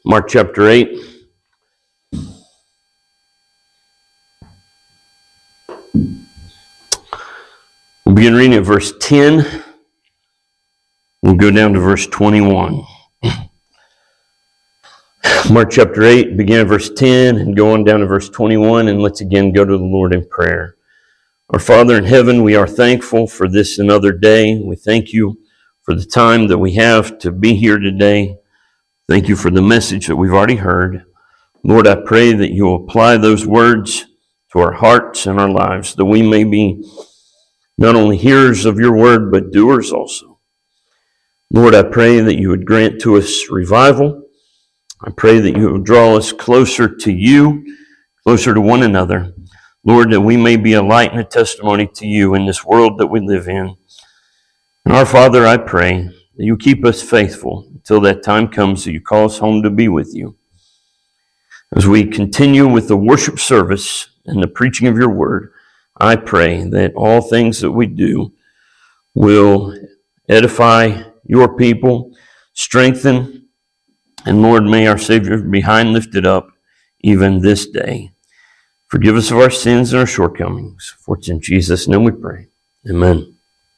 Mark chapter 8. We'll begin reading at verse 10. We'll go down to verse 21. Mark chapter 8, begin at verse 10 and go on down to verse 21, and let's again go to the Lord in prayer. Our Father in heaven, we are thankful for this another day. We thank you for the time that we have to be here today. Thank you for the message that we've already heard. Lord, I pray that you will apply those words to our hearts and our lives, that we may be not only hearers of your word, but doers also. Lord, I pray that you would grant to us revival. I pray that you would draw us closer to you, closer to one another. Lord, that we may be a light and a testimony to you in this world that we live in. And our Father, I pray that you keep us faithful until that time comes that you call us home to be with you. As we continue with the worship service and the preaching of your word, I pray that all things that we do will edify your people, strengthen, and Lord, may our Savior be high and lifted up even this day. Forgive us of our sins and our shortcomings. For it's in Jesus' name we pray. Amen.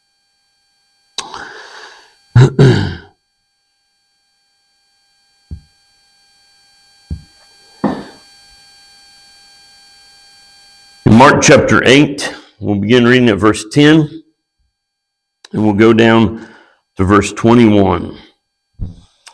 In Mark chapter 8, we'll begin reading at verse 10, and we'll go down to verse 21. It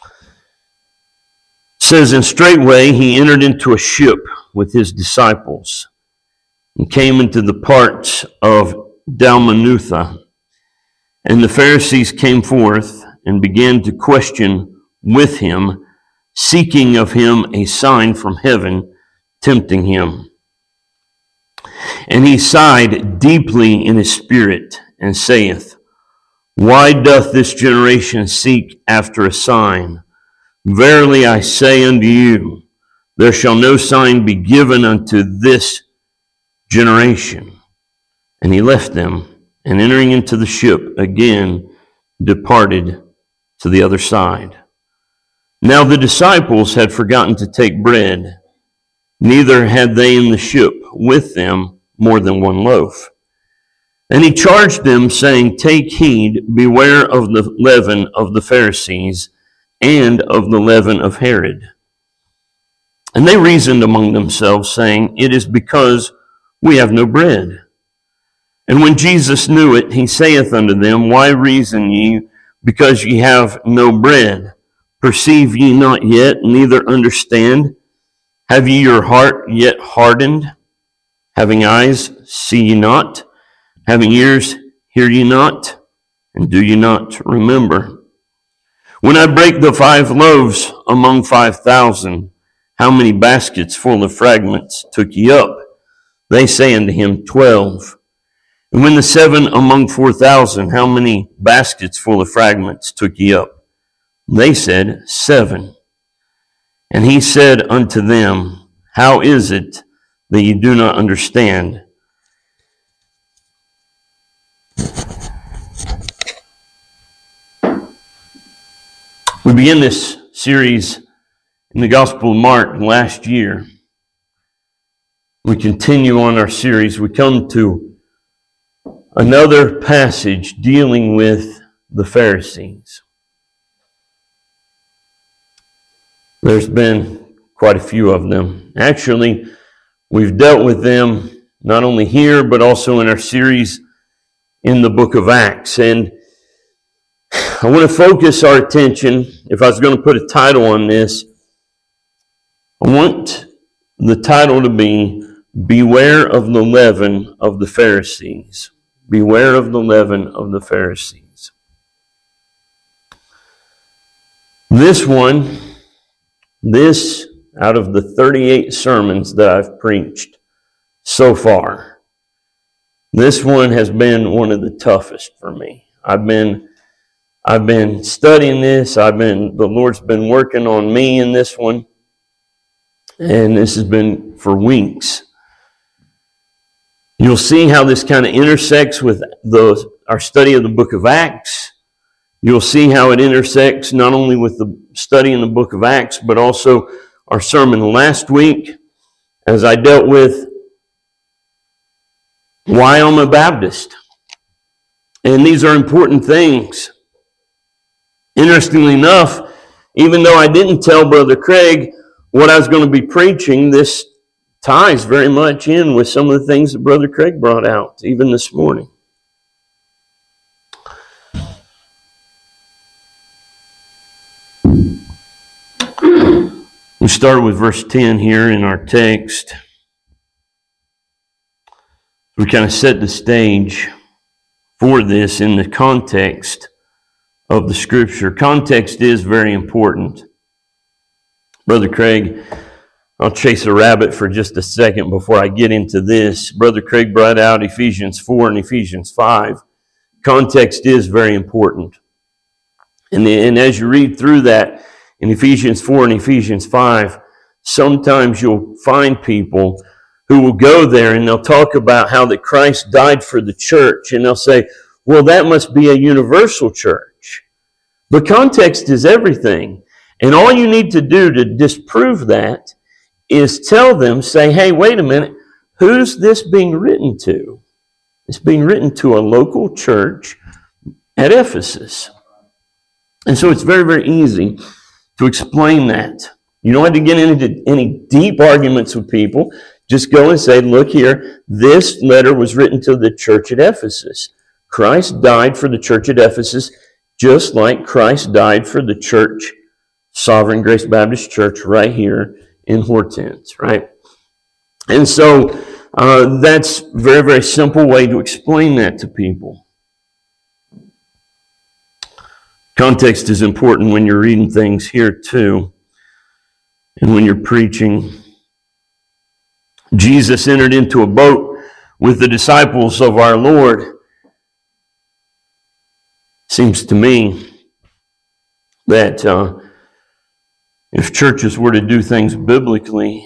says, "And straightway he entered into a ship with his disciples, and came into the parts of Dalmanutha. And the Pharisees came forth, and began to question with him, seeking of him a sign from heaven, tempting him. And he sighed deeply in his spirit, and saith, Why doth this generation seek after a sign? Verily I say unto you, there shall no sign be given unto this generation. And he left them, and entering into the ship again departed to the other side. Now the disciples had forgotten to take bread, neither had they in the ship with them more than one loaf. And he charged them, saying, Take heed, beware of the leaven of the Pharisees, and of the leaven of Herod. And they reasoned among themselves, saying, It is because we have no bread. And when Jesus knew it, he saith unto them, Why reason ye, because ye have no bread? Perceive ye not yet, neither understand? Have ye your heart yet hardened? Having eyes, see ye not? Having ears, hear ye not? And do ye not remember? When I break the 5 loaves among 5,000, how many baskets full of fragments took ye up? They say unto him, 12. And when the 7 among 4,000, how many baskets full of fragments took ye up? They said, 7. And he said unto them, How is it that ye do not understand? We began this series in the Gospel of Mark last year. We continue on our series. We come to another passage dealing with the Pharisees. There's been quite a few of them. Actually, we've dealt with them not only here, but also in our series in the book of Acts. And I want to focus our attention, if I was going to put a title on this, I want the title to be, Beware of the Leaven of the Pharisees. Beware of the leaven of the Pharisees. This out of the 38 sermons that I've preached so far, this one has been one of the toughest for me. I've been studying this. The Lord's been working on me in this one. And this has been for weeks. You'll see how this kind of intersects with our study of the book of Acts. You'll see how it intersects not only with the studying the book of Acts, but also our sermon last week as I dealt with why I'm a Baptist. And these are important things. Interestingly enough, even though I didn't tell Brother Craig what I was going to be preaching, this ties very much in with some of the things that Brother Craig brought out, even this morning. We started with verse 10 here in our text. We kind of set the stage for this in the context of the Scripture. Context is very important. Brother Craig, I'll chase a rabbit for just a second before I get into this. Brother Craig brought out Ephesians 4 and Ephesians 5. Context is very important. And as you read through that in Ephesians 4 and Ephesians 5, sometimes you'll find people who will go there and they'll talk about how that Christ died for the church. And they'll say, well, that must be a universal church. But context is everything. And all you need to do to disprove that is tell them, say, hey, wait a minute, who's this being written to? It's being written to a local church at Ephesus. And so it's very, very easy to explain that. You don't have to get into any deep arguments with people. Just go and say, look here, this letter was written to the church at Ephesus. Christ died for the church at Ephesus, just like Christ died for the church, Sovereign Grace Baptist Church, right here in Hortense, right? And so that's a very, very simple way to explain that to people. Context is important when you're reading things here too, and when you're preaching. Jesus entered into a boat with the disciples of our Lord. Seems to me that if churches were to do things biblically,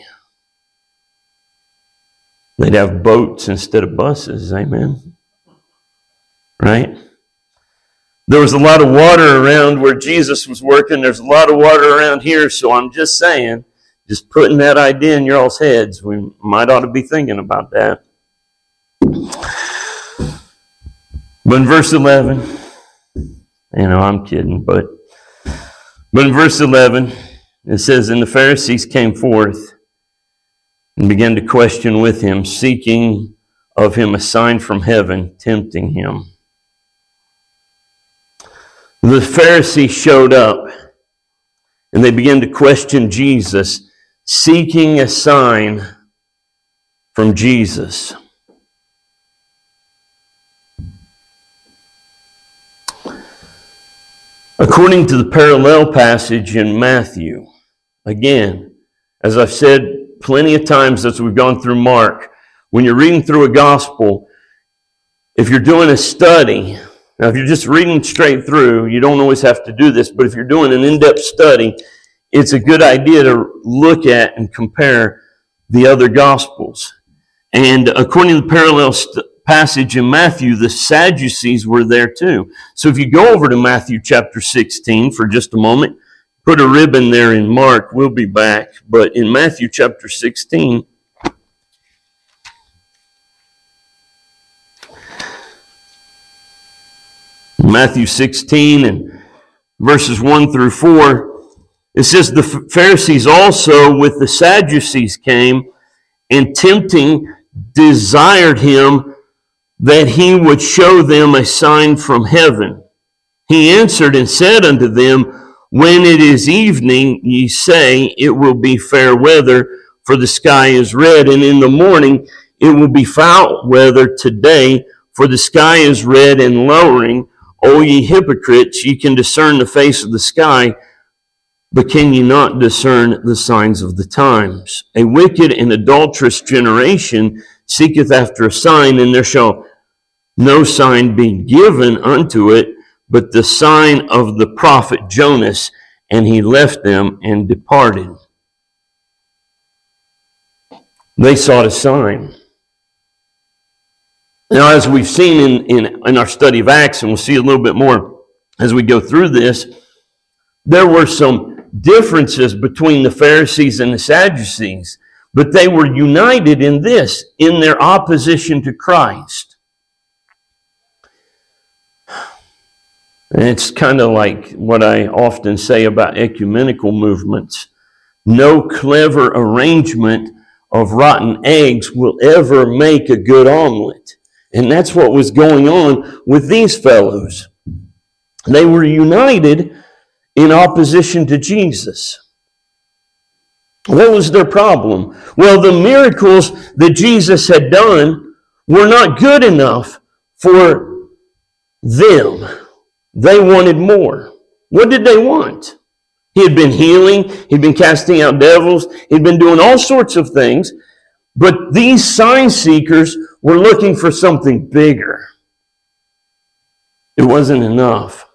they'd have boats instead of buses. Amen? Right? There was a lot of water around where Jesus was working. There's a lot of water around here, so I'm just saying, just putting that idea in your all's heads. We might ought to be thinking about that. But in verse 11, I'm kidding, but in verse 11, it says, and the Pharisees came forth and began to question with him, seeking of him a sign from heaven, tempting him. The Pharisees showed up and they began to question Jesus, seeking a sign from Jesus. According to the parallel passage in Matthew, again, as I've said plenty of times as we've gone through Mark, when you're reading through a gospel, if you're doing a study, now if you're just reading straight through, you don't always have to do this, but if you're doing an in-depth study, it's a good idea to look at and compare the other gospels. And according to the parallel passage in Matthew, the Sadducees were there too. So if you go over to Matthew chapter 16 for just a moment, put a ribbon there in Mark, we'll be back. But in Matthew chapter 16, Matthew 16 and verses 1 through 4, it says, the Pharisees also with the Sadducees came, and tempting desired him that he would show them a sign from heaven. He answered and said unto them, when it is evening, ye say, it will be fair weather, for the sky is red, and in the morning it will be foul weather today, for the sky is red and lowering. O ye hypocrites, ye can discern the face of the sky, but can ye not discern the signs of the times? A wicked and adulterous generation seeketh after a sign, and there shall no sign be given unto it, but the sign of the prophet Jonas. And he left them and departed. They sought a sign. Now, as we've seen in our study of Acts, and we'll see a little bit more as we go through this, there were some differences between the Pharisees and the Sadducees, but they were united in this, in their opposition to Christ. And it's kind of like what I often say about ecumenical movements. No clever arrangement of rotten eggs will ever make a good omelet. And that's what was going on with these fellows. They were united in opposition to Jesus. What was their problem? Well, the miracles that Jesus had done were not good enough for them. They wanted more. What did they want? He had been healing. He'd been casting out devils. He'd been doing all sorts of things. But these sign seekers were looking for something bigger. It wasn't enough.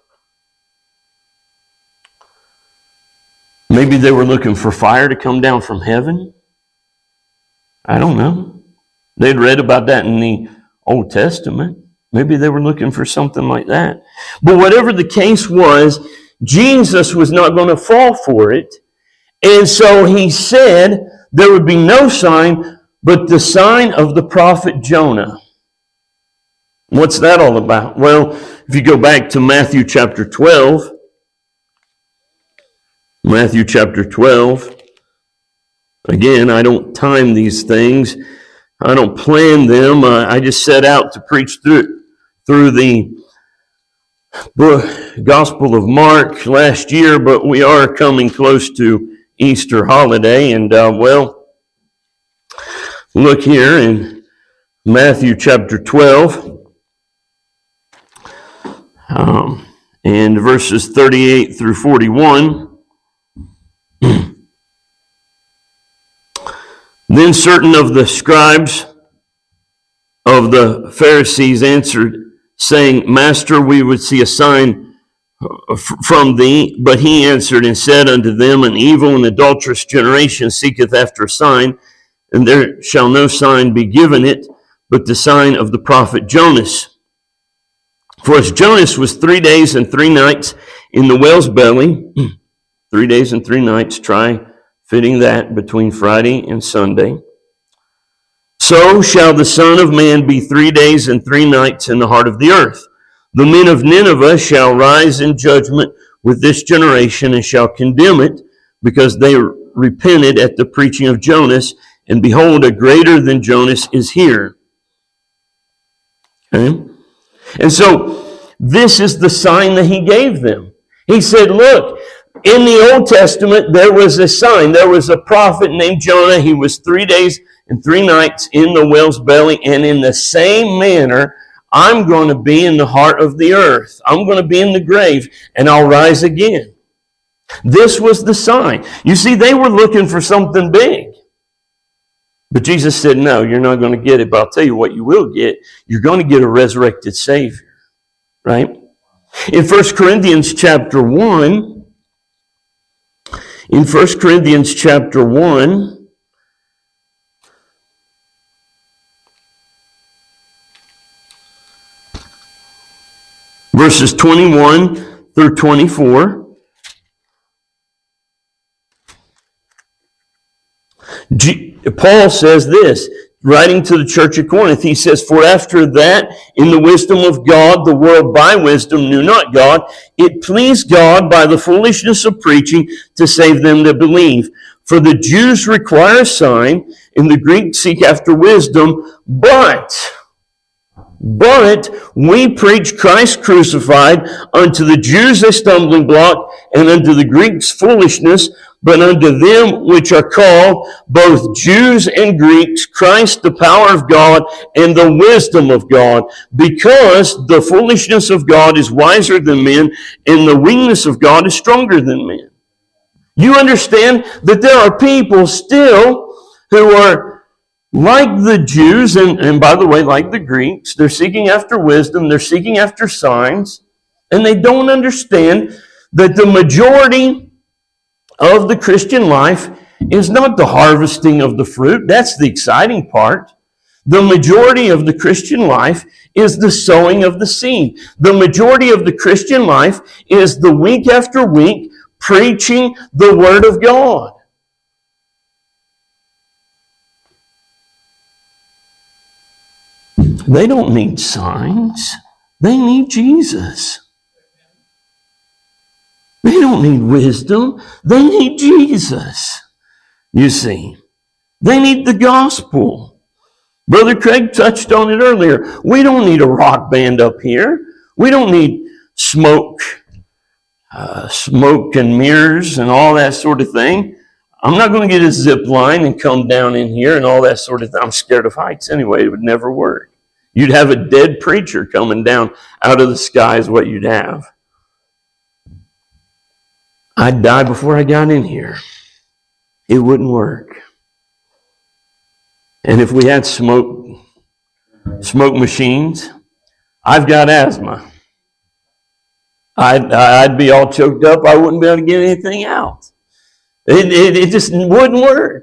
Maybe they were looking for fire to come down from heaven. I don't know. They'd read about that in the Old Testament. Maybe they were looking for something like that. But whatever the case was, Jesus was not going to fall for it. And so he said there would be no sign but the sign of the prophet Jonah. What's that all about? Well, if you go back to Matthew chapter 12, again, I don't time these things. I don't plan them. I just set out to preach through the Gospel of Mark last year, but we are coming close to Easter holiday, and look here in Matthew chapter 12, and verses 38 through 41. Then certain of the scribes of the Pharisees answered, saying, Master, we would see a sign from thee. But he answered and said unto them, An evil and adulterous generation seeketh after a sign, and there shall no sign be given it, but the sign of the prophet Jonas. For as Jonas was 3 days and 3 nights in the whale's belly, 3 days and 3 nights, try fitting that between Friday and Sunday, so shall the Son of Man be 3 days and 3 nights in the heart of the earth. The men of Nineveh shall rise in judgment with this generation and shall condemn it, because they repented at the preaching of Jonas, and behold, a greater than Jonas is here. Okay? And so this is the sign that he gave them. He said, look, in the Old Testament, there was a sign. There was a prophet named Jonah. He was 3 days and 3 nights in the whale's belly. And in the same manner, I'm going to be in the heart of the earth. I'm going to be in the grave, and I'll rise again. This was the sign. You see, they were looking for something big. But Jesus said, no, you're not going to get it. But I'll tell you what you will get. You're going to get a resurrected Savior. Right? In 1 Corinthians chapter 1, verses 21 through 24, Paul says this, writing to the church at Corinth, he says, For after that, in the wisdom of God, the world by wisdom knew not God. It pleased God by the foolishness of preaching to save them that believe. For the Jews require a sign, and the Greeks seek after wisdom, but we preach Christ crucified, unto the Jews a stumbling block, and unto the Greeks foolishness, but unto them which are called, both Jews and Greeks, Christ the power of God and the wisdom of God, because the foolishness of God is wiser than men, and the weakness of God is stronger than men. You understand that there are people still who are like the Jews, and by the way, like the Greeks. They're seeking after wisdom, they're seeking after signs, and they don't understand that the majority of the Christian life is not the harvesting of the fruit. That's the exciting part. The majority of the Christian life is the sowing of the seed. The majority of the Christian life is the week after week preaching the Word of God. They don't need signs. They need Jesus. They don't need wisdom. They need Jesus. You see, they need the gospel. Brother Craig touched on it earlier. We don't need a rock band up here. We don't need smoke and mirrors and all that sort of thing. I'm not going to get a zip line and come down in here and all that sort of thing. I'm scared of heights anyway. It would never work. You'd have a dead preacher coming down out of the sky is what you'd have. I'd die before I got in here. It wouldn't work. And if we had smoke machines, I've got asthma. I'd be all choked up. I wouldn't be able to get anything out. It just wouldn't work.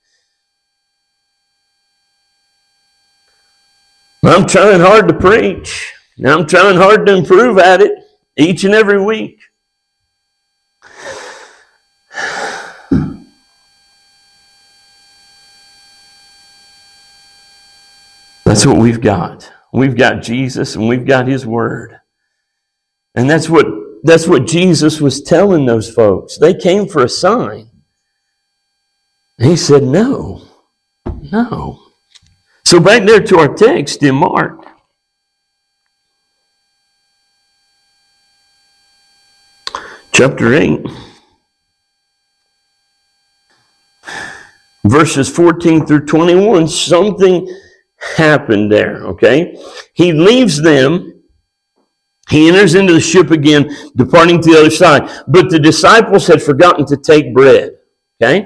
I'm trying hard to preach. Now I'm trying hard to improve at it each and every week. That's what we've got. We've got Jesus and we've got His Word. And that's what Jesus was telling those folks. They came for a sign. And He said, no. So back there to our text in Mark. Chapter 8. Verses 14 through 21. Something happened there, okay? He leaves them. He enters into the ship again, departing to the other side. But the disciples had forgotten to take bread, okay?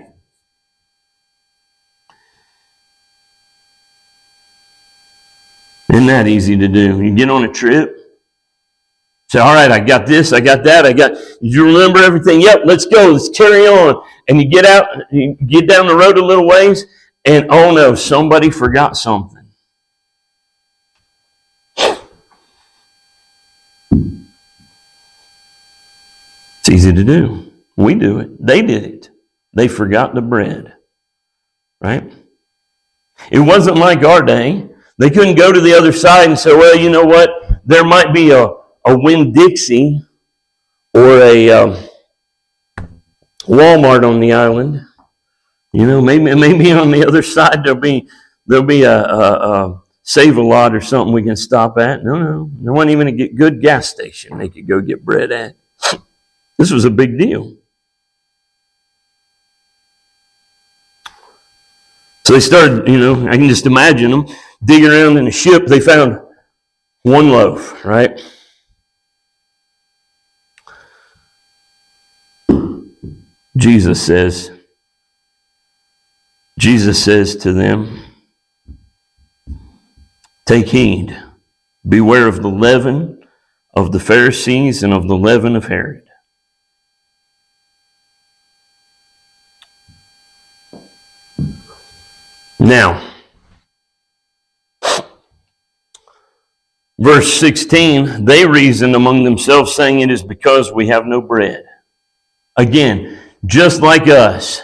Isn't that easy to do? You get on a trip, say, all right, I got this, I got that, you remember everything? Yep, let's go, let's carry on. And you get out, you get down the road a little ways, and oh no, somebody forgot something. It's easy to do. We do it. They did it. They forgot the bread. Right? It wasn't like our day. They couldn't go to the other side and say, well, you know what? There might be a Winn-Dixie or a Walmart on the island. You know, maybe on the other side there'll be a Save-A-Lot or something we can stop at. No. There wasn't even a good gas station they could go get bread at. This was a big deal. So they started, I can just imagine them digging around in a ship. They found one loaf, right? Jesus says to them, take heed, beware of the leaven of the Pharisees and of the leaven of Herod. Now, verse 16, they reasoned among themselves, saying, it is because we have no bread. Again, just like us,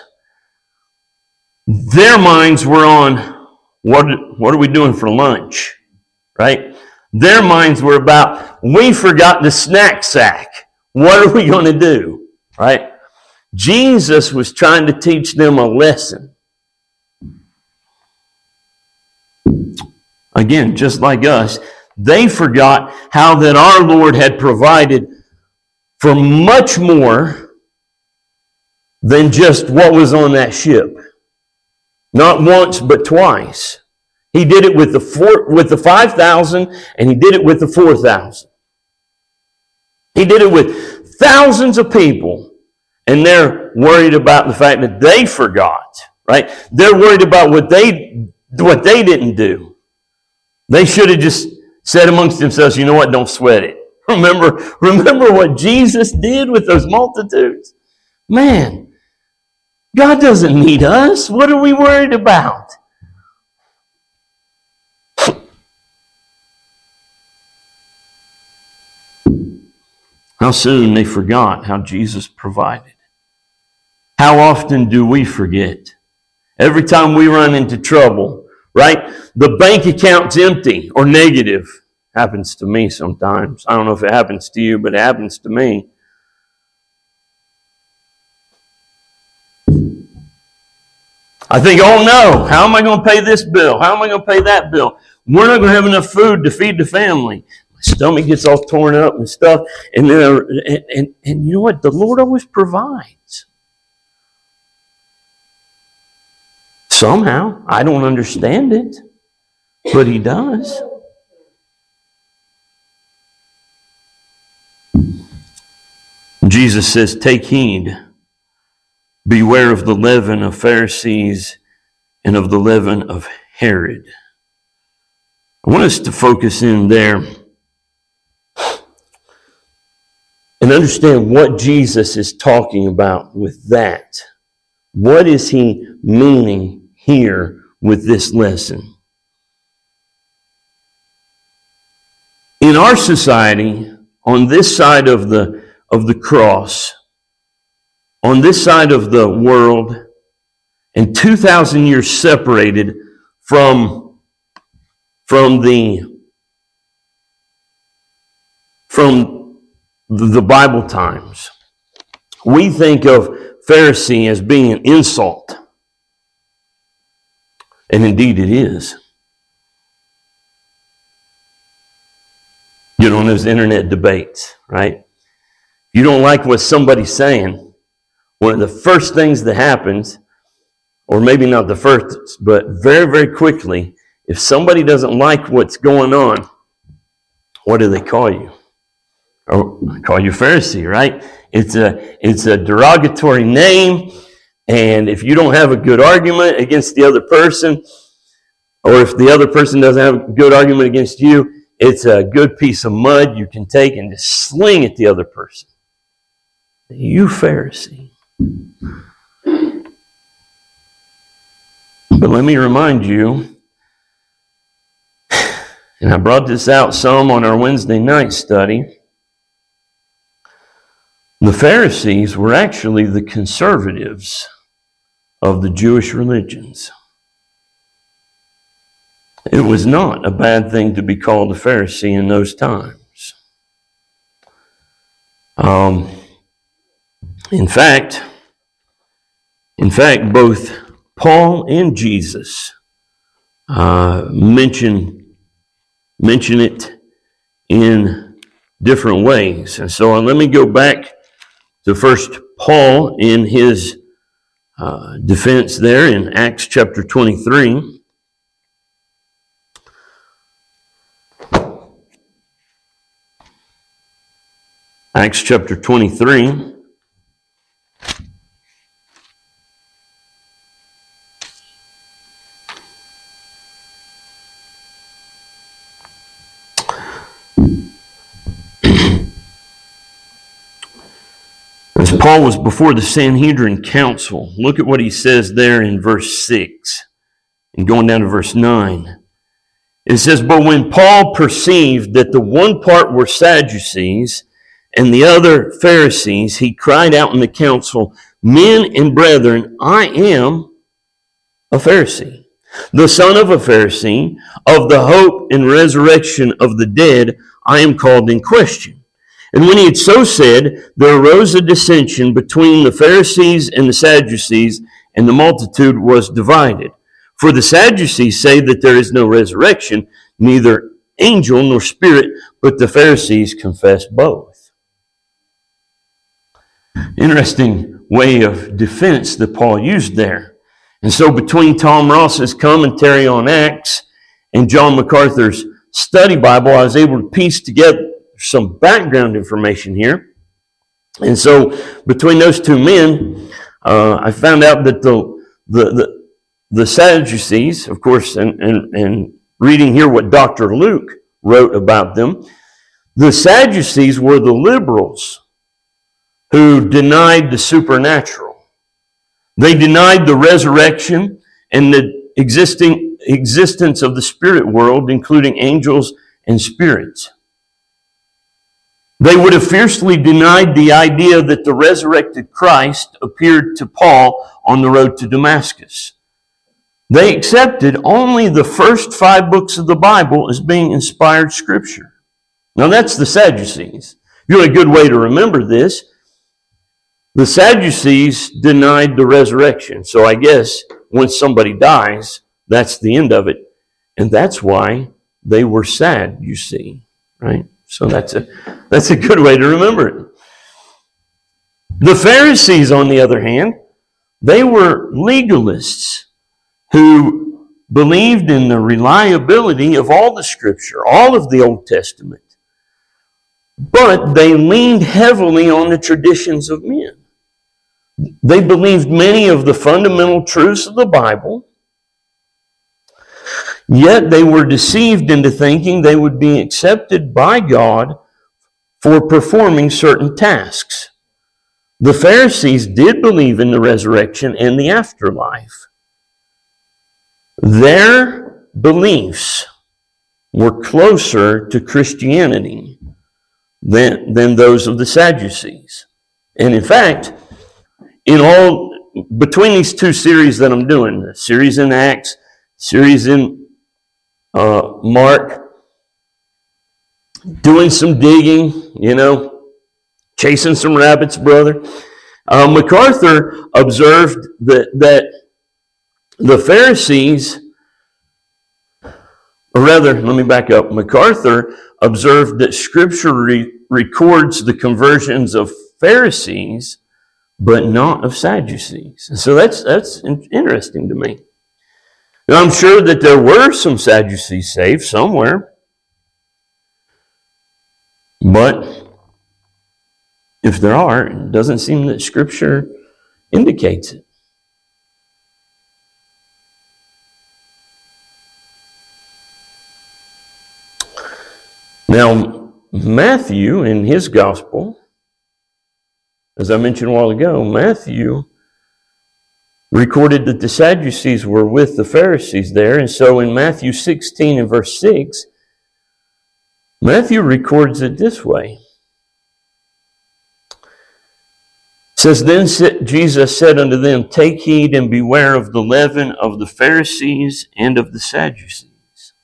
their minds were on, what are we doing for lunch? Right? Their minds were about, we forgot the snack sack. What are we going to do? Right? Jesus was trying to teach them a lesson. Again, just like us, they forgot how that our Lord had provided for much more than just what was on that ship. Not once, but twice. He did it with the 5,000, and He did it with the 4,000. He did it with thousands of people, and they're worried about the fact that they forgot, right? They're worried about what they didn't do. They should have just said amongst themselves, you know what, don't sweat it. Remember what Jesus did with those multitudes? Man, God doesn't need us. What are we worried about? How soon they forgot how Jesus provided. how often do we forget? Every time we run into trouble, right? The bank account's empty or negative. Happens to me sometimes. I don't know if it happens to you, but it happens to me. I think, oh no, how am I going to pay this bill? How am I going to pay that bill? We're not going to have enough food to feed the family. My stomach gets all torn up and stuff. And then, and you know what? The Lord always provides. Somehow, I don't understand it, but He does. Jesus says, take heed. Beware of the leaven of Pharisees and of the leaven of Herod. I want us to focus in there and understand what Jesus is talking about with that. What is He meaning here with this lesson? In our society, on this side of the cross, on this side of the world, and 2,000 years separated from the Bible times, we think of Pharisee as being an insult. And indeed it is. You know, in those internet debates, right? You don't like what somebody's saying. One of the first things that happens, or maybe not the first, but very, very quickly, if somebody doesn't like what's going on, what do they call you? Or call you Pharisee, right? It's a derogatory name, and if you don't have a good argument against the other person, or if the other person doesn't have a good argument against you, it's a good piece of mud you can take and just sling at the other person. You Pharisee. But let me remind you, and I brought this out some on our Wednesday night study, the Pharisees were actually the conservatives of the Jewish religions. It was not a bad thing to be called a Pharisee in those times. In fact, both Paul and Jesus mention it in different ways. And so let me go back to first Paul in his defense there in Acts chapter 23. Acts chapter 23. As Paul was before the Sanhedrin council, look at what he says there in verse 6 and going down to verse 9. It says, but when Paul perceived that the one part were Sadducees and the other Pharisees, he cried out in the council, men and brethren, I am a Pharisee, the son of a Pharisee. Of the hope and resurrection of the dead, I am called in question. And when he had so said, there arose a dissension between the Pharisees and the Sadducees, and the multitude was divided. For the Sadducees say that there is no resurrection, neither angel nor spirit, but the Pharisees confess both. Interesting way of defense that Paul used there. And so between Tom Ross's commentary on Acts and John MacArthur's study Bible, I was able to piece together some background information here. And so between those two men, I found out that the Sadducees, of course, and reading here what Dr. Luke wrote about them, the Sadducees were the liberals who denied the supernatural. They denied the resurrection and the existence of the spirit world, including angels and spirits. They would have fiercely denied the idea that the resurrected Christ appeared to Paul on the road to Damascus. They accepted only the first 5 books of the Bible as being inspired scripture. Now that's the Sadducees. Really a good way to remember this. The Sadducees denied the resurrection. So I guess once somebody dies, that's the end of it. And that's why they were sad, you see, right? So that's a good way to remember it. The Pharisees, on the other hand, they were legalists who believed in the reliability of all the Scripture, all of the Old Testament. But they leaned heavily on the traditions of men. They believed many of the fundamental truths of the Bible, yet they were deceived into thinking they would be accepted by God for performing certain tasks. The Pharisees did believe in the resurrection and the afterlife. Their beliefs were closer to Christianity than those of the Sadducees. And in fact, between these 2 series that I'm doing, the series in Acts, series in Mark, doing some digging, chasing some rabbits, brother. MacArthur observed that the Pharisees, or rather, let me back up. MacArthur observed that Scripture records the conversions of Pharisees, but not of Sadducees. And so that's interesting to me. Now, I'm sure that there were some Sadducees saved somewhere, but if there are, it doesn't seem that Scripture indicates it. Now, Matthew, in his gospel, as I mentioned a while ago, Matthew recorded that the Sadducees were with the Pharisees there. And so in Matthew 16 and verse 6, Matthew records it this way. It says, "Then Jesus said unto them, Take heed and beware of the leaven of the Pharisees and of the Sadducees."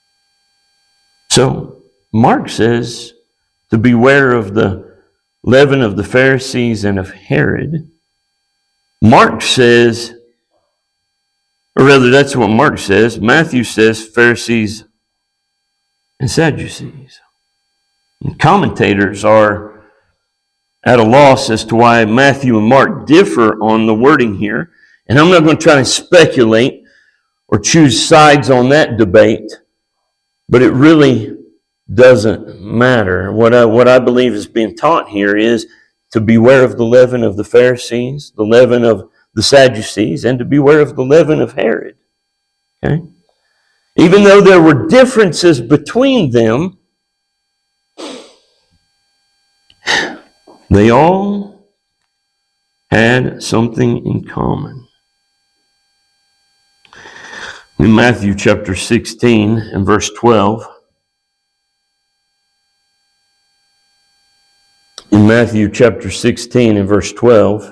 So Mark says to beware of the leaven of the Pharisees and of Herod. Mark says, or rather that's what Mark says. Matthew says Pharisees and Sadducees. And commentators are at a loss as to why Matthew and Mark differ on the wording here. And I'm not going to try to speculate or choose sides on that debate, but it really doesn't matter. What I believe is being taught here is to beware of the leaven of the Pharisees, the leaven of the Sadducees, and to beware of the leaven of Herod. Okay? Even though there were differences between them, they all had something in common. In Matthew chapter 16 and verse 12, in Matthew chapter 16 and verse 12,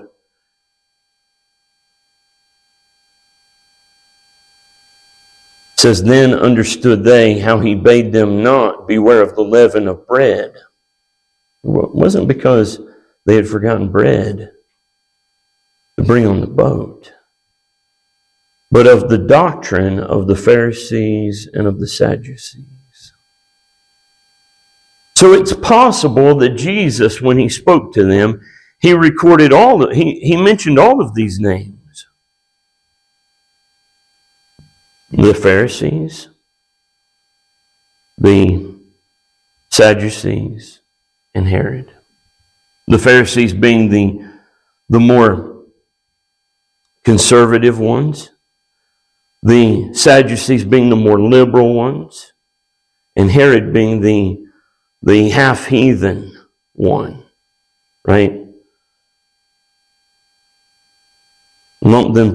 it says, "Then understood they how he bade them not beware of the leaven of bread." It wasn't because they had forgotten bread to bring on the boat, but of the doctrine of the Pharisees and of the Sadducees. So it's possible that Jesus, when he spoke to them, he recorded he mentioned all of these names. The Pharisees, the Sadducees, and Herod. The Pharisees being the more conservative ones, the Sadducees being the more liberal ones, and Herod being the half-heathen one, right? Lumping them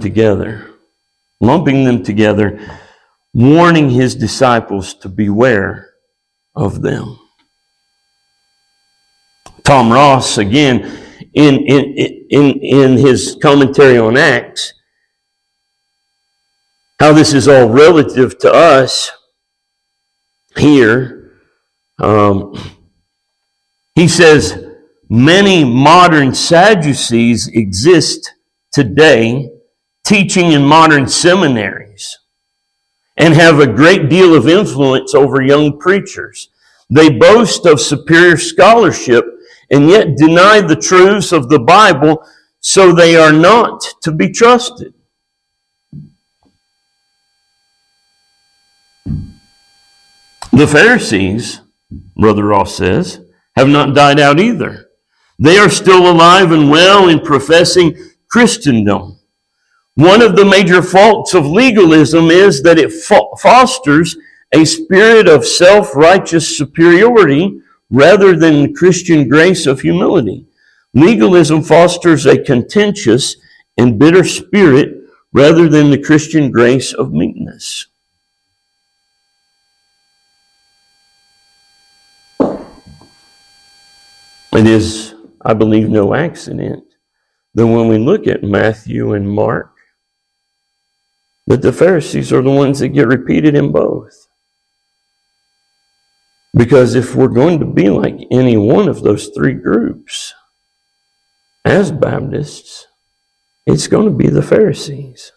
together, warning his disciples to beware of them. Tom Ross, again, in his commentary on Acts, how this is all relative to us here. He says, many modern Sadducees exist today teaching in modern seminaries and have a great deal of influence over young preachers. They boast of superior scholarship and yet deny the truths of the Bible, so they are not to be trusted. The Pharisees, Brother Ross says, have not died out either. They are still alive and well in professing Christendom. One of the major faults of legalism is that it fosters a spirit of self-righteous superiority rather than the Christian grace of humility. Legalism fosters a contentious and bitter spirit rather than the Christian grace of meekness. It is, I believe, no accident that when we look at Matthew and Mark, that the Pharisees are the ones that get repeated in both. Because if we're going to be like any one of those three groups, as Baptists, it's going to be the Pharisees.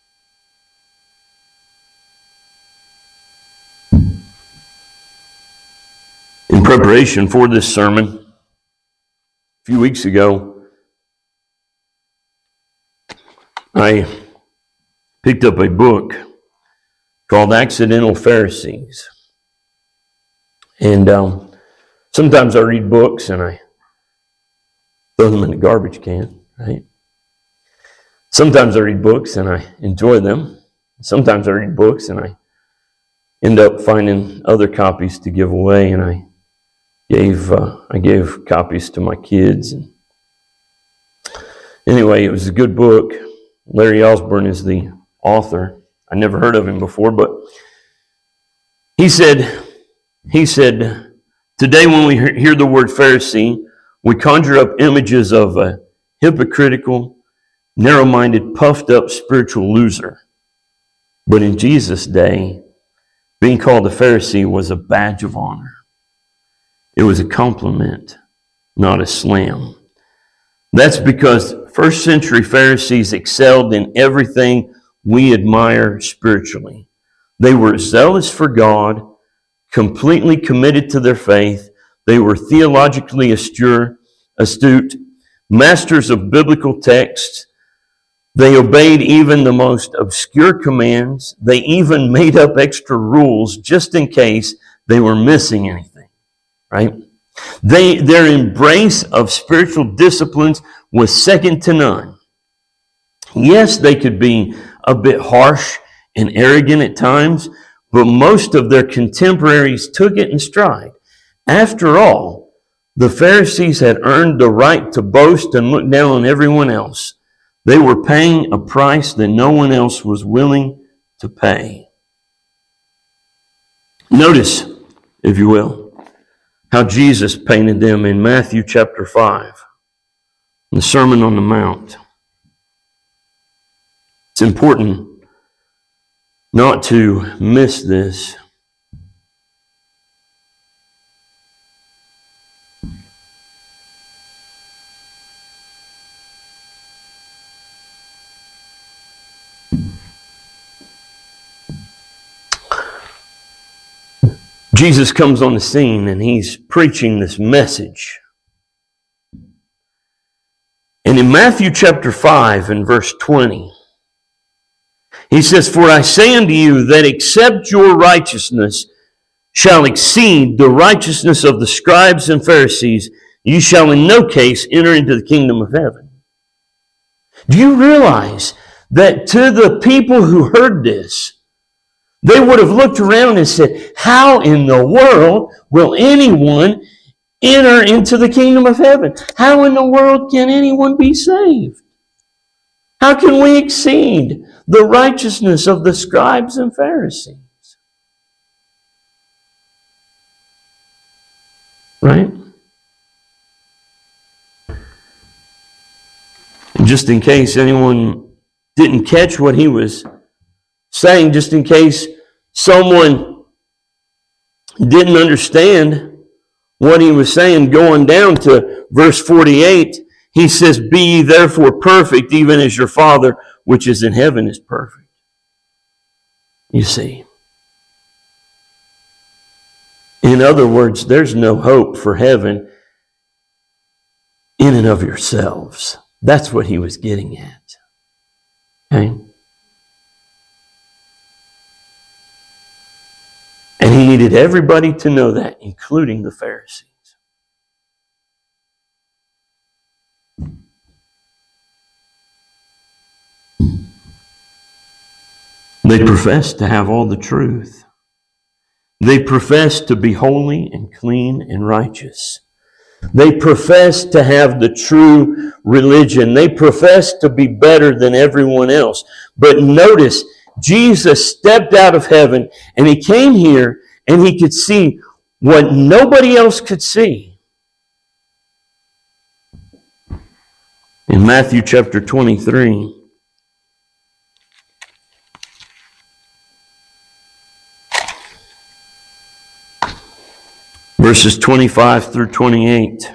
In preparation for this sermon, a few weeks ago, I picked up a book called Accidental Pharisees. And sometimes I read books and I throw them in the garbage can, right? Sometimes I read books and I enjoy them. Sometimes I read books and I end up finding other copies to give away, and I gave copies to my kids. And anyway, it was a good book. Larry Osborne is the author. I never heard of him before, but he said, today when we hear the word Pharisee, we conjure up images of a hypocritical, narrow-minded, puffed-up spiritual loser. But in Jesus' day, being called a Pharisee was a badge of honor. It was a compliment, not a slam. That's because first century Pharisees excelled in everything we admire spiritually. They were zealous for God, completely committed to their faith. They were theologically astute, masters of biblical texts. They obeyed even the most obscure commands. They even made up extra rules just in case they were missing anything, right? Their embrace of spiritual disciplines was second to none. Yes, they could be a bit harsh and arrogant at times, but most of their contemporaries took it in stride. After all, the Pharisees had earned the right to boast and look down on everyone else. They were paying a price that no one else was willing to pay. Notice, if you will, how Jesus painted them in Matthew chapter 5, the Sermon on the Mount. It's important not to miss this. Jesus comes on the scene and he's preaching this message. And in Matthew chapter 5 and verse 20, he says, "For I say unto you that except your righteousness shall exceed the righteousness of the scribes and Pharisees, you shall in no case enter into the kingdom of heaven." Do you realize that to the people who heard this, they would have looked around and said, how in the world will anyone enter into the kingdom of heaven? How in the world can anyone be saved? How can we exceed the righteousness of the scribes and Pharisees? Right? Just in case anyone didn't catch what he was saying, just in case someone didn't understand what he was saying, going down to verse 48, he says, "Be ye therefore perfect, even as your Father which is in heaven is perfect." You see. In other words, there's no hope for heaven in and of yourselves. That's what he was getting at. Okay? And he needed everybody to know that, including the Pharisees. They professed to have all the truth. They professed to be holy and clean and righteous. They professed to have the true religion. They professed to be better than everyone else. But notice, Jesus stepped out of heaven and he came here and he could see what nobody else could see. In Matthew chapter 23, verses 25 through 28.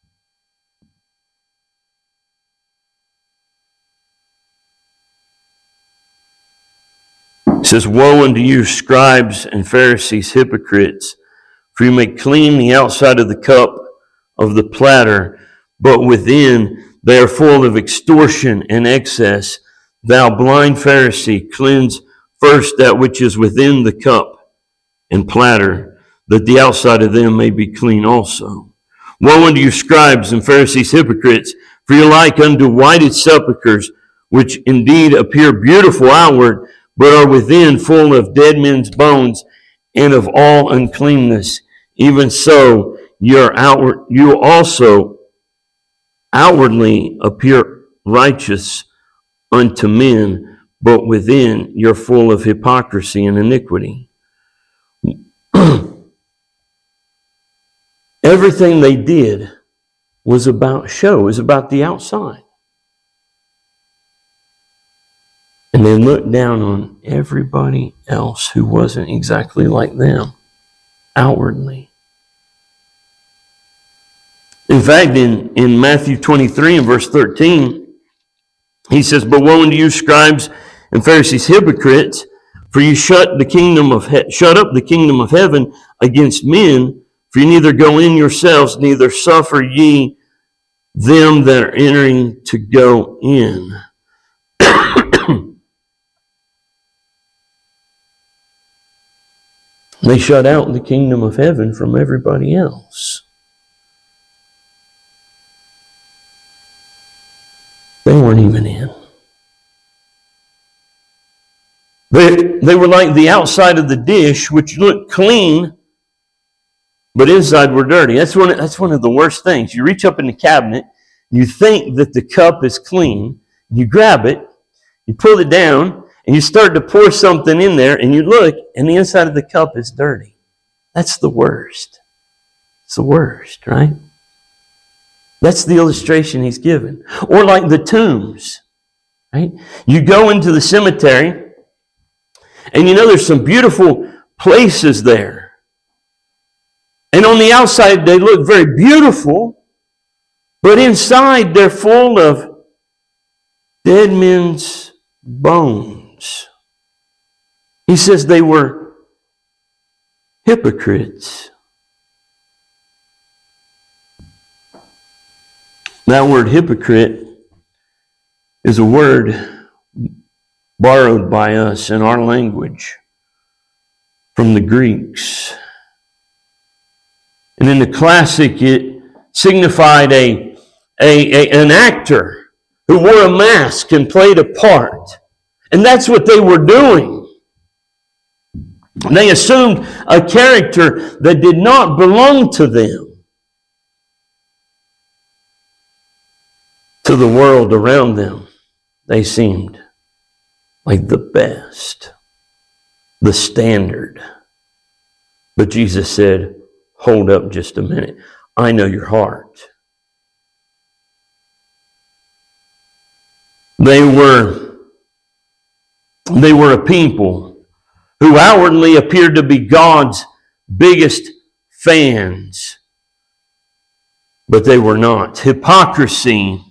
It says, "Woe unto you, scribes and Pharisees, hypocrites! For you make clean the outside of the cup of the platter, but within they are full of extortion and excess. Thou blind Pharisee, cleanse first that which is within the cup and platter, that the outside of them may be clean also. Woe unto you, scribes and Pharisees, hypocrites! For you are like unto whited sepulchres, which indeed appear beautiful outward, but are within full of dead men's bones and of all uncleanness. Even so, you also outwardly appear righteous unto men, but within you're full of hypocrisy and iniquity." Everything they did was about show, was about the outside. And they looked down on everybody else who wasn't exactly like them, outwardly. In fact, in Matthew 23 and verse 13, he says, "But woe unto you, scribes and Pharisees, hypocrites! For you shut up the kingdom of heaven against men, for you neither go in yourselves, neither suffer ye them that are entering to go in." They shut out the kingdom of heaven from everybody else. They weren't even in. They were like the outside of the dish, which looked clean, but inside were dirty. That's one of the worst things. You reach up in the cabinet, you think that the cup is clean, you grab it, you pull it down, and you start to pour something in there, and you look, and the inside of the cup is dirty. That's the worst. It's the worst, right? That's the illustration he's given. Or like the tombs, right? You go into the cemetery, and you know there's some beautiful places there. And on the outside, they look very beautiful, but inside, they're full of dead men's bones. He says they were hypocrites. That word hypocrite is a word borrowed by us in our language from the Greeks. And in the classic, it signified an actor who wore a mask and played a part. And that's what they were doing. They assumed a character that did not belong to them. To the world around them, they seemed like the best, the standard. But Jesus said, "Hold up just a minute. I know your heart. They were a people who outwardly appeared to be God's biggest fans, but they were not. Hypocrisy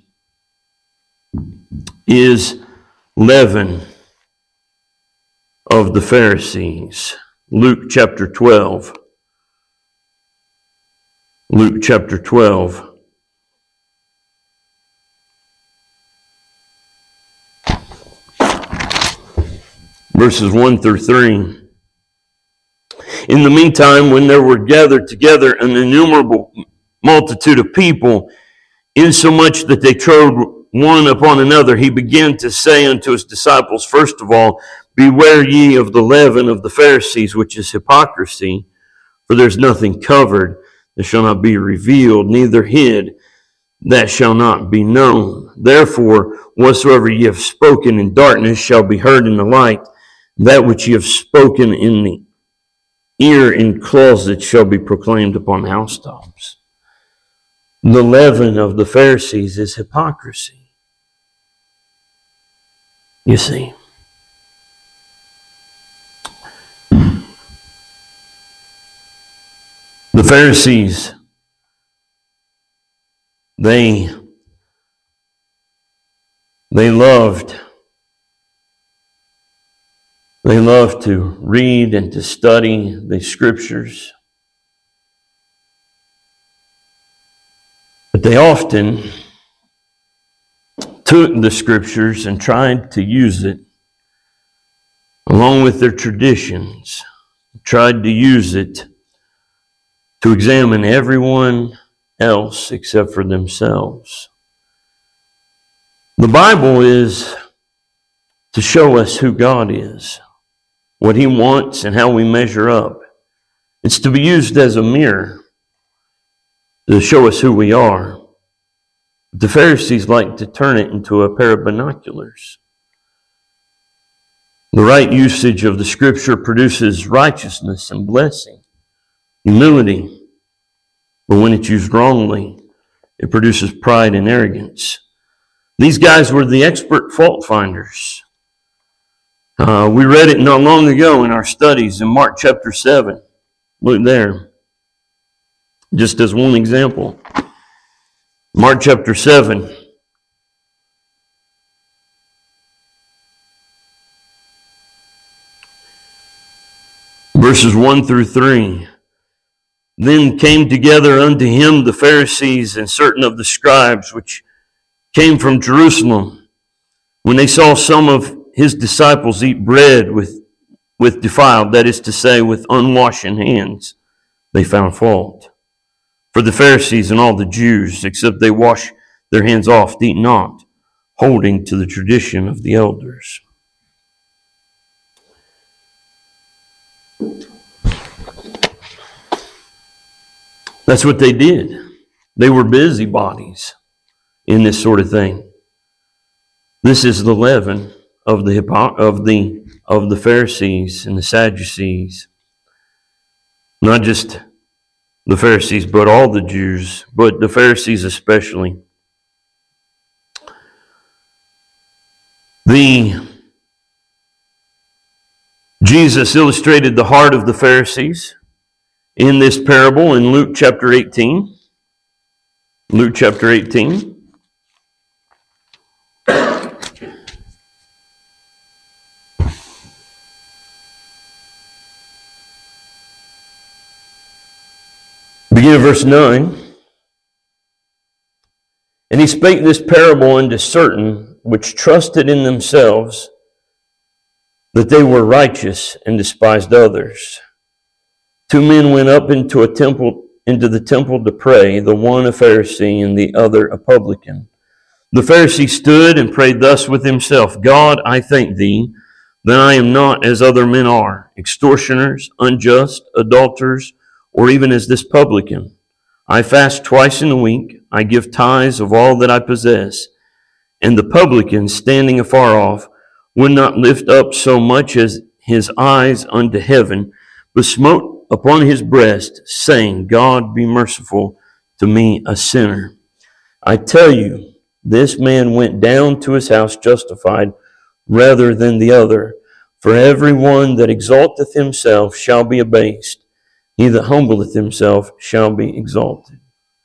is leaven of the Pharisees. Luke chapter 12. Luke chapter 12. Verses 1 through 3. In the meantime, when there were gathered together an innumerable multitude of people, insomuch that they trode one upon another, he began to say unto his disciples, first of all, beware ye of the leaven of the Pharisees, which is hypocrisy. For there's nothing covered that shall not be revealed, neither hid that shall not be known. Therefore, whatsoever ye have spoken in darkness shall be heard in the light. That which ye have spoken in the ear in closets shall be proclaimed upon housetops. The leaven of the Pharisees is hypocrisy. You see. The Pharisees, they loved to read and to study the scriptures. But they often took the scriptures and tried to use it along with their traditions, tried to use it to examine everyone else except for themselves. The Bible is to show us who God is, what He wants, and how we measure up. It's to be used as a mirror to show us who we are. The Pharisees like to turn it into a pair of binoculars. The right usage of the Scripture produces righteousness and blessing, humility. But when it's used wrongly, it produces pride and arrogance. These guys were the expert fault finders. We read it not long ago in our studies in Mark chapter 7. Look there. Just as one example. Mark chapter 7. Verses 1 through 3. Then came together unto him the Pharisees and certain of the scribes which came from Jerusalem, when they saw some of his disciples eat bread with defiled, that is to say, with unwashen hands, they found fault. For the Pharisees and all the Jews, except they wash their hands oft, eat not, holding to the tradition of the elders. That's what they did. They were busybodies in this sort of thing. This is the leaven of the Pharisees and the Sadducees. Not just the Pharisees, but all the Jews, but the Pharisees especially. Jesus illustrated the heart of the Pharisees in this parable in Luke chapter 18. Luke chapter 18. Begin at verse 9. And he spake this parable unto certain which trusted in themselves that they were righteous and despised others. 2 men went up into the temple to pray, the one a Pharisee and the other a publican. The Pharisee stood and prayed thus with himself, God, I thank thee that I am not as other men are, extortioners, unjust, adulterers, or even as this publican. I fast twice in a week, I give tithes of all that I possess. And the publican, standing afar off, would not lift up so much as his eyes unto heaven, but smote upon his breast, saying, God, be merciful to me, a sinner. I tell you this man went down to his house justified rather than the other. For everyone that exalteth himself shall be abased. He that humbleth himself shall be exalted.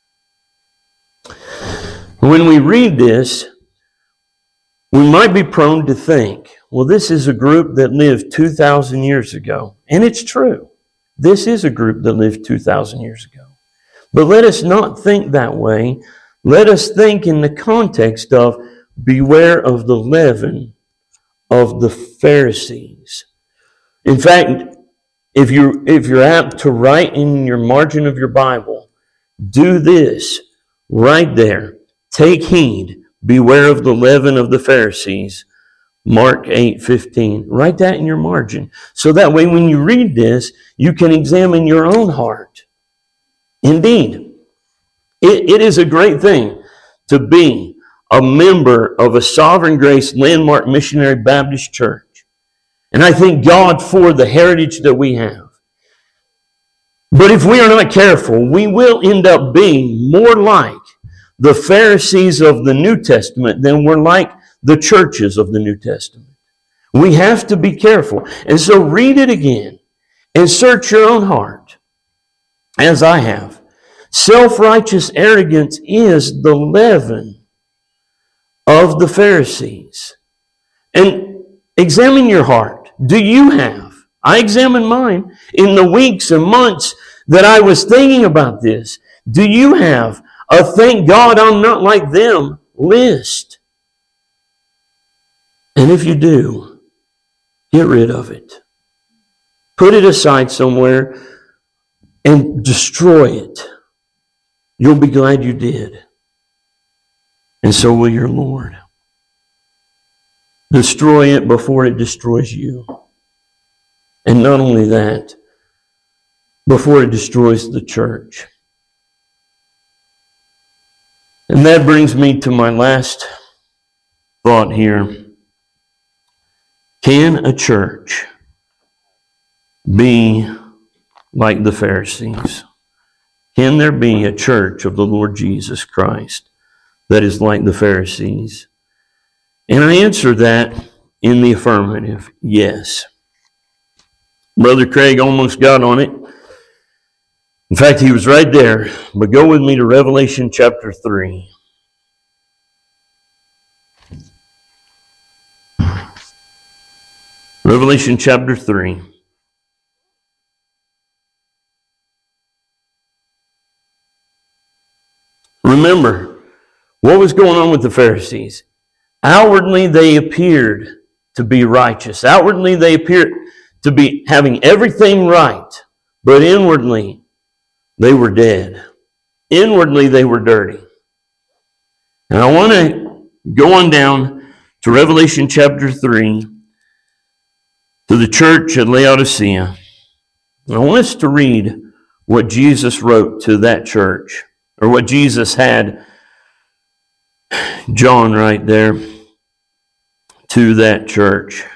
When we read this, we might be prone to think, well, this is a group that lived 2,000 years ago. And it's true. This is a group that lived 2,000 years ago. But let us not think that way. Let us think in the context of beware of the leaven of the Pharisees. In fact, if you're apt to write in your margin of your Bible, do this right there. Take heed, beware of the leaven of the Pharisees. Mark 8:15. Write that in your margin. So that way when you read this, you can examine your own heart. Indeed, it is a great thing to be a member of a Sovereign Grace Landmark Missionary Baptist Church. And I thank God for the heritage that we have. But if we are not careful, we will end up being more like the Pharisees of the New Testament than we're like the churches of the New Testament. We have to be careful. And so read it again and search your own heart, as I have. Self-righteous arrogance is the leaven of the Pharisees. And examine your heart. Do you have? I examined mine in the weeks and months that I was thinking about this. Do you have a thank God I'm not like them list? And if you do, get rid of it. Put it aside somewhere and destroy it. You'll be glad you did. And so will your Lord. Destroy it before it destroys you. And not only that, before it destroys the church. And that brings me to my last thought here. Can a church be like the Pharisees? Can there be a church of the Lord Jesus Christ that is like the Pharisees? And I answer that in the affirmative, yes. Brother Craig almost got on it. In fact, he was right there. But go with me to Revelation chapter 3. Revelation chapter 3. Remember, what was going on with the Pharisees? Outwardly, they appeared to be righteous. Outwardly, they appeared to be having everything right. But inwardly, they were dead. Inwardly, they were dirty. And I want to go on down to Revelation chapter 3, to the church at Laodicea. And I want us to read what Jesus wrote to that church, or what Jesus had John right there to that church.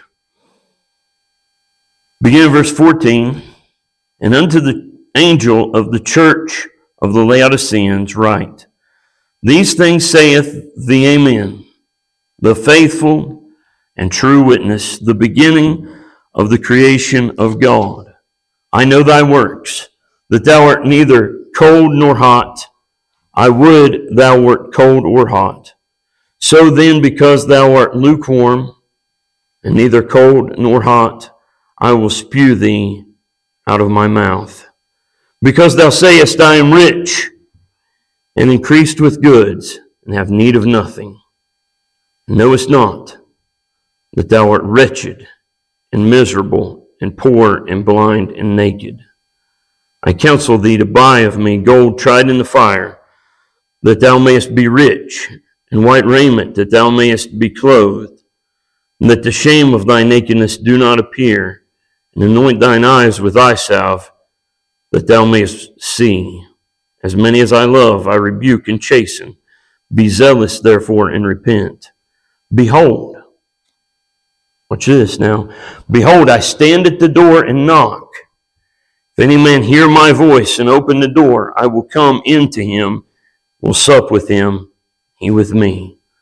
Begin in verse 14. And unto the angel of the church of the Laodiceans write, These things saith the Amen, the faithful and true witness, the beginning of the creation of God. I know thy works, that thou art neither cold nor hot. I would thou wert cold or hot. So then, because thou art lukewarm, and neither cold nor hot, I will spew thee out of my mouth. Because thou sayest, I am rich, and increased with goods, and have need of nothing, and knowest not that thou art wretched, and miserable, and poor, and blind, and naked. I counsel thee to buy of me gold tried in the fire, that thou mayest be rich, and white raiment, that thou mayest be clothed, and that the shame of thy nakedness do not appear, and anoint thine eyes with eye salve, that thou mayest see. As many as I love, I rebuke and chasten. Be zealous, therefore, and repent. Behold, watch this now. Behold, I stand at the door and knock. If any man hear my voice and open the door, I will come in to him, will sup with him, he with me.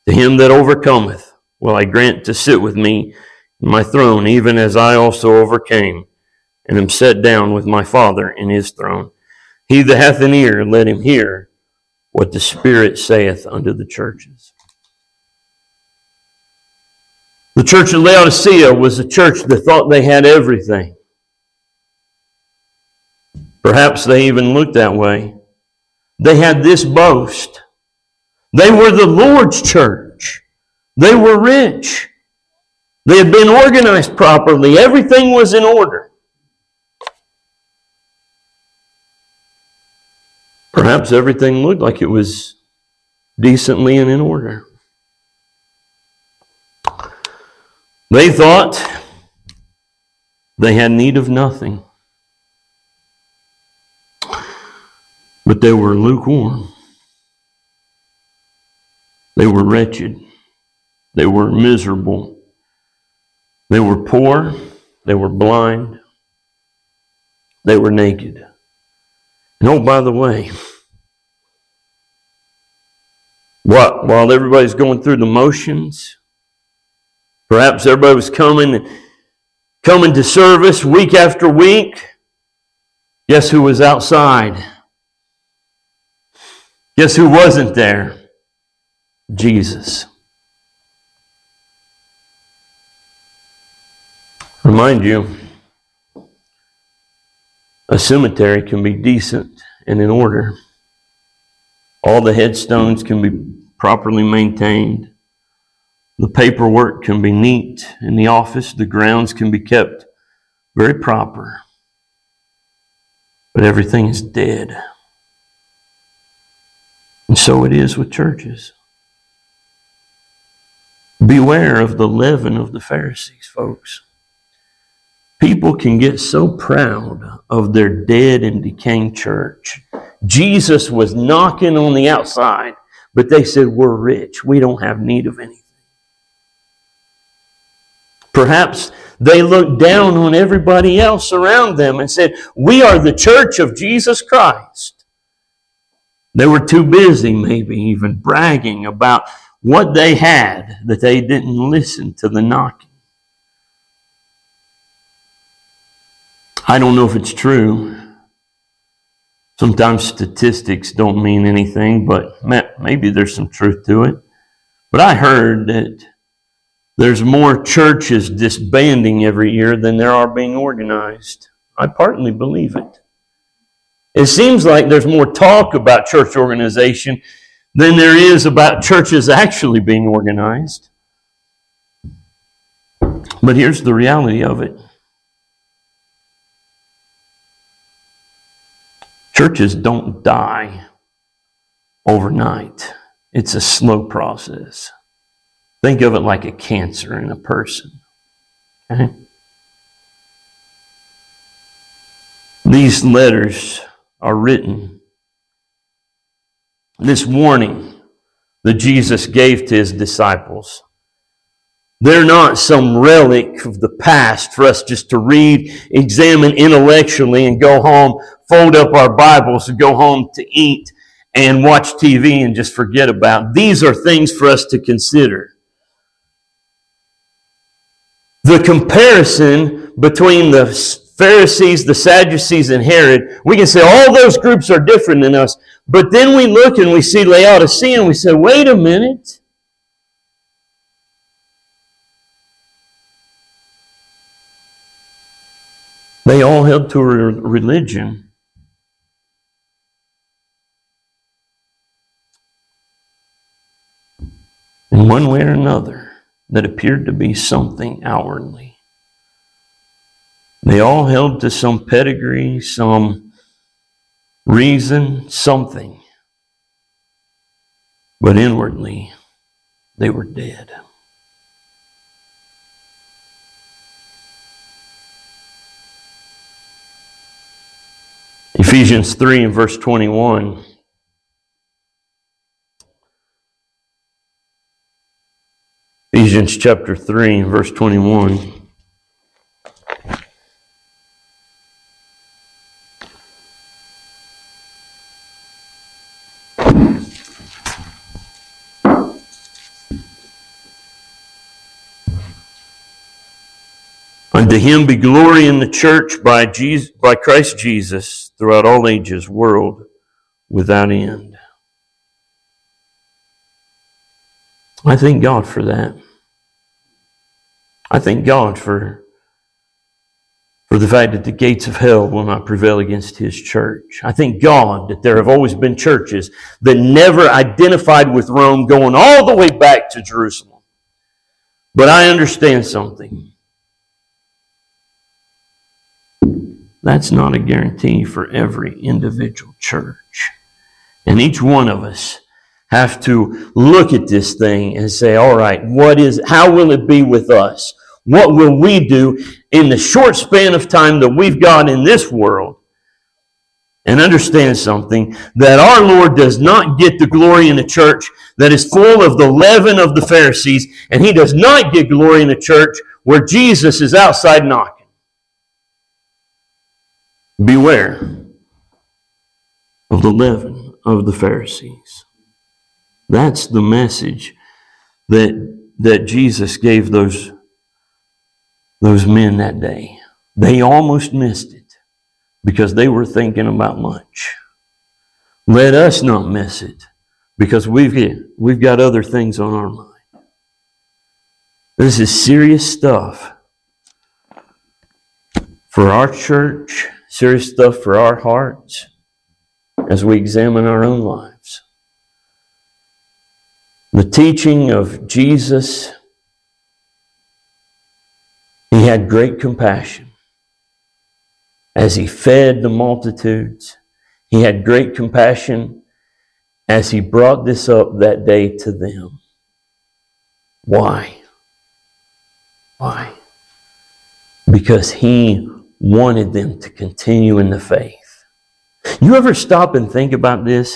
To him that overcometh will I grant to sit with me in my throne, even as I also overcame, and am set down with my Father in his throne. He that hath an ear, let him hear what the Spirit saith unto the churches. The church of Laodicea was a church that thought they had everything. Perhaps they even looked that way. They had this boast. They were the Lord's church. They were rich. They had been organized properly. Everything was in order. Perhaps everything looked like it was decently and in order. They thought they had need of nothing. But they were lukewarm. They were wretched. They were miserable. They were poor. They were blind. They were naked. And oh, by the way, while everybody's going through the motions, perhaps everybody was coming to service week after week, guess who was outside? Guess who wasn't there? Jesus. Remind you, a cemetery can be decent and in order. All the headstones can be properly maintained. The paperwork can be neat in the office. The grounds can be kept very proper. But everything is dead. And so it is with churches. Beware of the leaven of the Pharisees, folks. People can get so proud of their dead and decaying church. Jesus was knocking on the outside, but they said, we're rich. We don't have need of anything. Perhaps they looked down on everybody else around them and said, we are the church of Jesus Christ. They were too busy, maybe even bragging about what they had, that they didn't listen to the knocking. I don't know if it's true. Sometimes statistics don't mean anything, but maybe there's some truth to it. But I heard that there's more churches disbanding every year than there are being organized. I partly believe it. It seems like there's more talk about church organization than there is about churches actually being organized. But here's the reality of it. Churches don't die overnight. It's a slow process. Think of it like a cancer in a person. Okay? These letters are written. This warning that Jesus gave to his disciples. They're not some relic of the past for us just to read, examine intellectually, and go home, fold up our Bibles, and go home to eat and watch TV and just forget about. These are things for us to consider. The comparison between the Pharisees, the Sadducees, and Herod, we can say all those groups are different than us. But then we look and we see Laodicea and we say, wait a minute. They all held to a religion in one way or another that appeared to be something outwardly. They all held to some pedigree, some reason, something. But inwardly, they were dead. Ephesians 3 and verse 21. Ephesians chapter 3 and verse 21. Unto him be glory in the church by Christ Jesus throughout all ages, world without end. I thank God for that. I thank God for the fact that the gates of hell will not prevail against his church. I thank God that there have always been churches that never identified with Rome, going all the way back to Jerusalem. But I understand something. That's not a guarantee for every individual church. And each one of us have to look at this thing and say, all right, how will it be with us? What will we do in the short span of time that we've got in this world? And understand something, that our Lord does not get the glory in a church that is full of the leaven of the Pharisees, and he does not get glory in a church where Jesus is outside knocking. Beware of the leaven of the Pharisees. That's the message that Jesus gave those men that day. They almost missed it because they were thinking about lunch. Let us not miss it because we've got other things on our mind. This is serious stuff for our church. Serious stuff for our hearts as we examine our own lives. The teaching of Jesus, he had great compassion. As he fed the multitudes, he had great compassion as he brought this up that day to them. Why? Why? Because he wanted them to continue in the faith. You ever stop and think about this?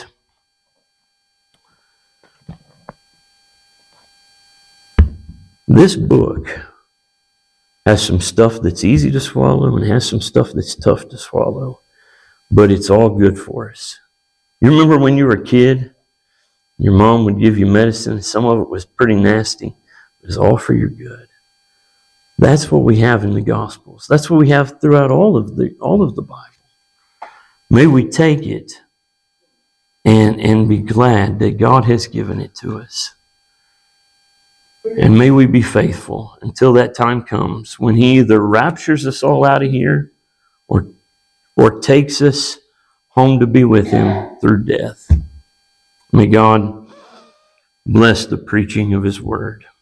This book has some stuff that's easy to swallow and has some stuff that's tough to swallow, but it's all good for us. You remember when you were a kid, your mom would give you medicine, some of it was pretty nasty, but it was all for your good. That's what we have in the Gospels. That's what we have throughout all of the Bible. May we take it and be glad that God has given it to us. And may we be faithful until that time comes when he either raptures us all out of here or takes us home to be with him through death. May God bless the preaching of his word.